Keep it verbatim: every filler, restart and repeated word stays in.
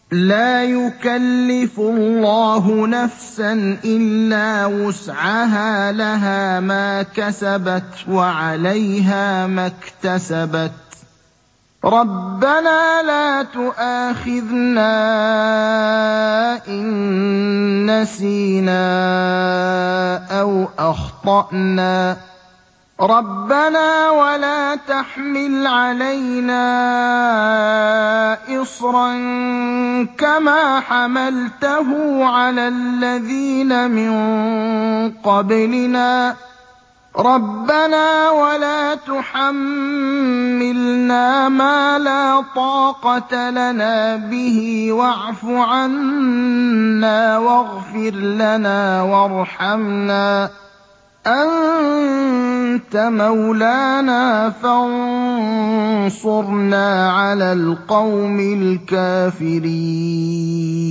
لَا يُكَلِّفُ اللَّهُ نَفْسًا إِلَّا وُسْعَهَا ۖ لَهَا مَا كَسَبَتْ وَعَلَيْهَا مَا اكْتَسَبَتْ ۗ رَبَّنَا لَا تُؤَاخِذْنَا إِن نَّسِينَا أَوْ أَخْطَأْنَا ۚ رَبَّنَا وَلَا تَحْمِلْ عَلَيْنَا إِصْرًا كَمَا حَمَلْتَهُ عَلَى الَّذِينَ مِن قَبْلِنَا ۚ رَبَّنَا وَلَا تُحَمِّلْنَا مَا لَا طَاقَةَ لَنَا بِهِ وَاعْفُ عَنَّا وَاغْفِرْ لَنَا وَارْحَمْنَا ۚ أَنتَ مَوْلَانَا فَانصُرْنَا عَلَى الْقَوْمِ الْكَافِرِينَ